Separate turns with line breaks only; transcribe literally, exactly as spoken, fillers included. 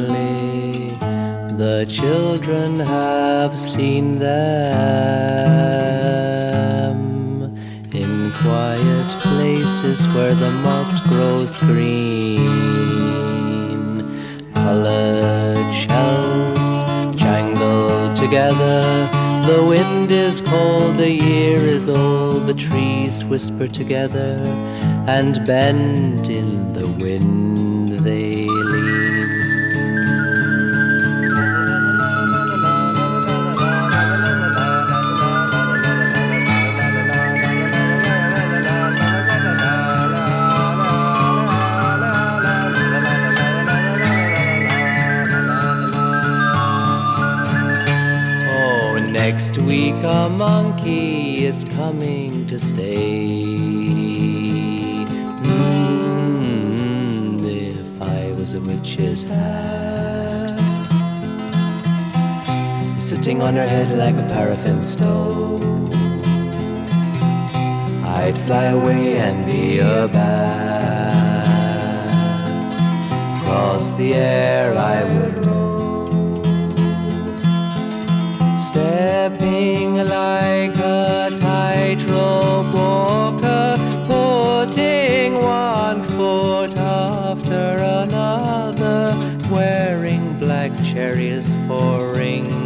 only the children have seen them in quiet places where the moss grows green. Colored shells jangle together. The wind is cold, the year is old. The trees whisper together and bend in the wind they lean. Oh, next week a monkey is coming to stay. A witch's hat, sitting on her head like a paraffin stove. I'd fly away and be a bat. Across the air I would roll, stepping like a tightrope walker, putting one foot after another, wearing black cherries for rings.